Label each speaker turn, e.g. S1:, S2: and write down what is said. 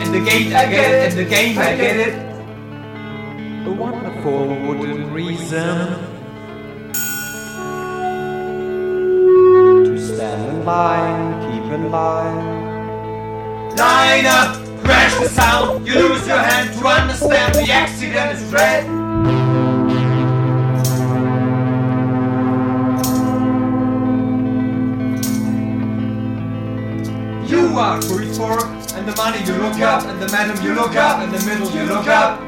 S1: in the gate, I get it, in the game, I get it.
S2: A wonderful wooden reason to stand in line, keep in line.
S1: Line up, crash the sound, you lose your hand to understand the accident is red. You are free for, and the money you look up, and the madam you look up, and the middle you look up.